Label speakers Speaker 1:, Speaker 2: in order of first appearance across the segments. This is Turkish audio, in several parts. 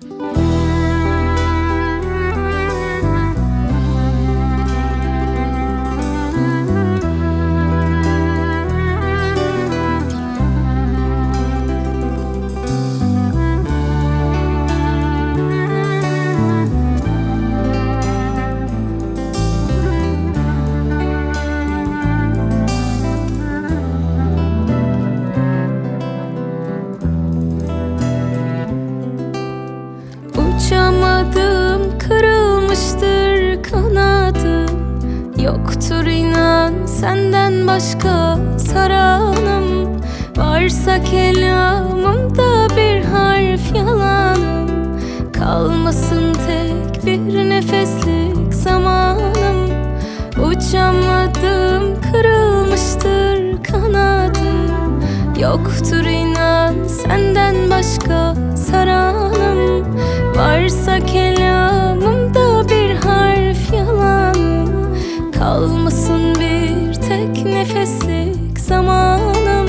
Speaker 1: Uçamadım, kırılmıştır kanadım. Yoktur inan senden başka saranım. Varsa kelamımda bir harf yalanım. Kalmasın tek bir nefeslik zamanım. Uçamadım, kırılmıştır kanadım. Yoktur inan senden başka saranım. Varsa kelamımda bir harf yalanım. Kalmasın bir tek nefeslik zamanım.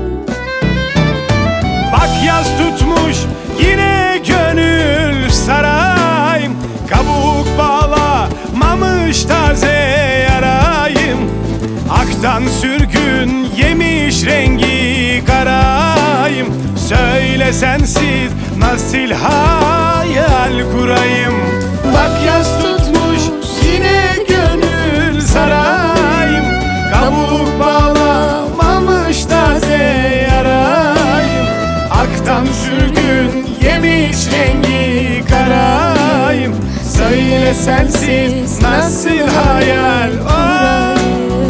Speaker 2: Bak yaz tutmuş yine gönül sarayım. Kabuk bağlamamış taze yarayım. Aktan sürgün yemiş rengi karayım. Söyle sensiz nasıl hayal kurayım. Bak yaz tutmuş yine gönül sarayım. Kabuk bağlamamış taze yarayım. Aktan sürgün yemiş rengi karayım. Söyle sensiz nasıl hayal kurayım.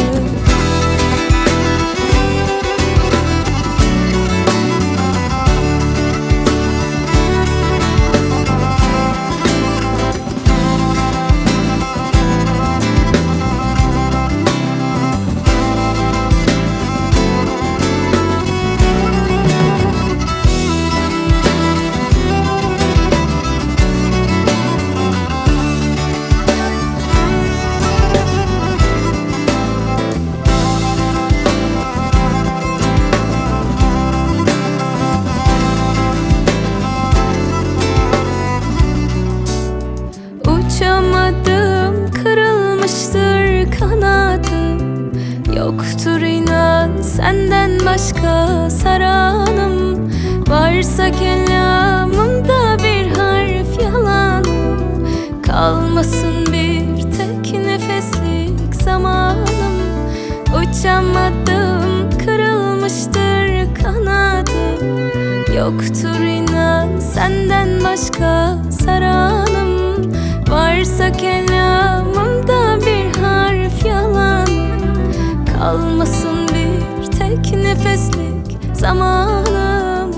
Speaker 1: Uçamadım, kırılmıştır kanadım. Yoktur inan senden başka saranım. Varsa kelamımda bir harf yalanım. Kalmasın bir tek nefeslik zamanım. Uçamadım, kırılmıştır kanadım. Yoktur inan senden başka saranım. Varsa kelamımda bir harf yalanım. Kalmasın bir tek nefeslik zamanım.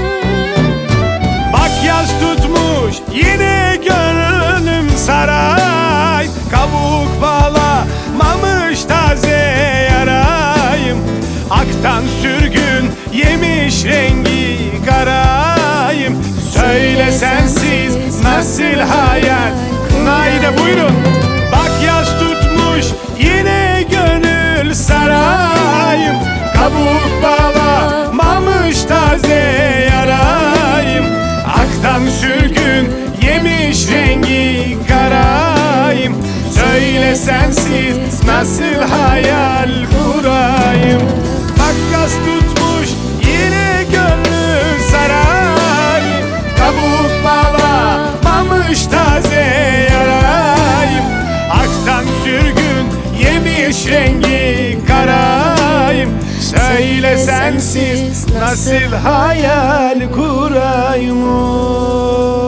Speaker 2: Bak yaz tutmuş yine gönlüm saray. Kabuk bağlamamış taze yarayım. Aktan sürgün yemiş rengi karayım. Söyle sensiz nasıl hayal. Naide buyurun. Bak yaz tutmuş yine gönül sarayım. Kabuk bağlamamış taze yarayım. Aktan sürgün yemiş rengi karayım. Söyle sensiz nasıl hayal kurayım. Bak yaz tutmuş yine gönül sarayım. Kabuk bağlamamış taze yarayım. Aktan sürgün yemiş rengi karayım. Söyle sensiz nasıl hayal kurayım.